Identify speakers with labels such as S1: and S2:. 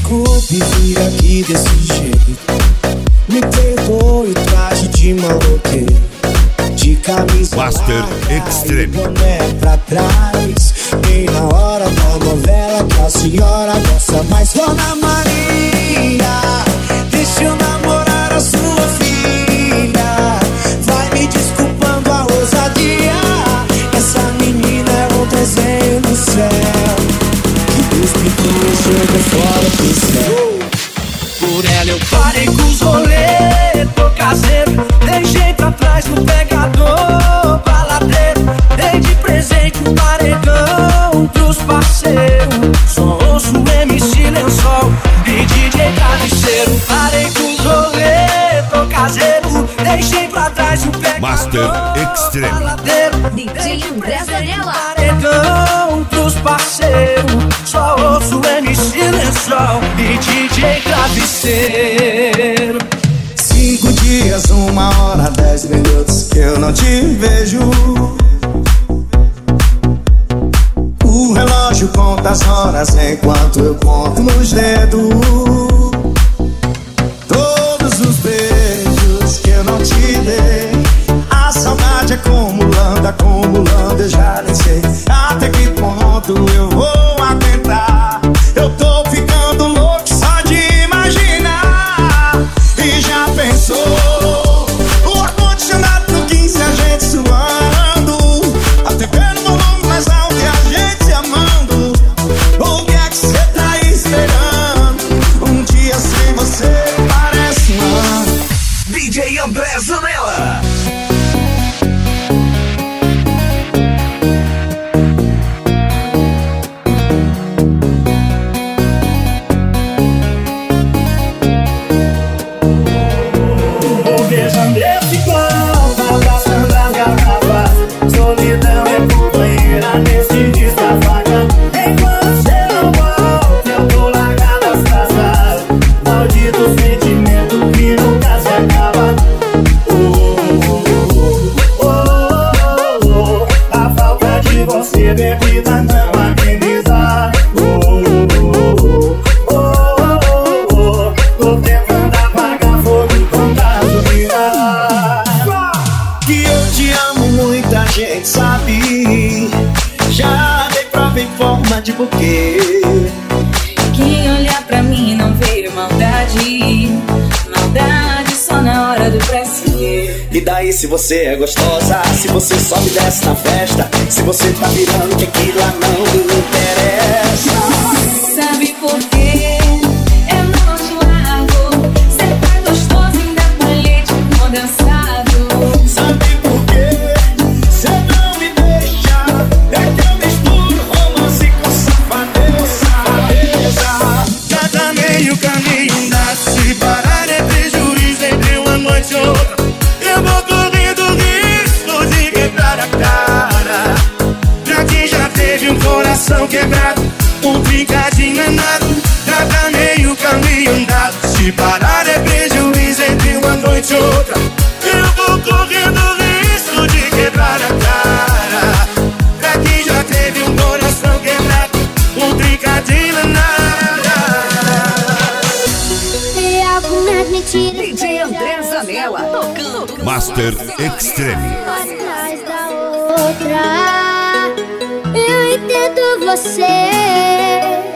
S1: desculpe vir aqui desse jeito. Me perdoe o traje de maloqueiro, de camisa
S2: Master Extreme,
S1: boné pra trás. Bem na hora da novela que a senhora gosta mais. Dona Maria, deixa eu namorar a sua filha. Vai me desculpando a ousadia, essa menina é um desenho do céu, que Deus pintou e jogou fora do céu.
S3: Por ela eu parei com os rolê, tô caseiro, deixei pra trás no pegador, baladeiro, dei de presente um paredão pros parceiros. Só ouço MC Lençol e DJ Travesseiro. Parei com os rolê, tô caseiro, deixei pra trás no pegador,
S2: Master Extreme,
S3: baladeiro,
S4: DJ André Zanella,
S3: paredão pros parceiros. Só ouço MC Lençol e DJ Travesseiro.
S1: 5 dias, 1 hora, 10 minutos que eu não te vejo. O relógio conta as horas enquanto eu conto nos dedos. Todos os beijos que eu não te dei, a saudade acumulando, acumulando, eu já nem sei até que ponto eu vou aguentar. Eu tô ficando louco só de imaginar. E já pensou o ar-condicionado no 15, a gente suando, a TV no volume mais alto e a gente se amando. O que é que cê tá esperando? Um dia sem você parece um ano.
S3: DJ André Zanella.
S1: De porquê.
S4: quem olhar pra mim não vê maldade, maldade só na hora do prazer.
S1: E daí se você é gostosa, se você sobe e desce na festa, se você tá virando que aquilo lá não me interessa.
S4: Sabe por quê? Eu não te largo, cê tá gostoso ainda com leite condensado.
S1: Sabe por quê? Cê não me deixa, é que eu misturo romance com safadeza.
S3: Já tá meio caminho andado, se parar é prejuízo entre uma noite e outra. Eu vou correndo risco de quebrar a cara. Pra quem já teve um coração quebrado, um trincadinho é nada. Já tá meio caminho andado, se parar é prejuízo entre uma noite e outra. Eu vou correndo risco de quebrar a cara. Pra quem já teve um coração quebrado, um trincadinho é nada.
S5: Tem algumas mentiras.
S4: DJ André Zanella, tocando
S2: Master Extreme,
S5: Atrás da outra, eu entendo você.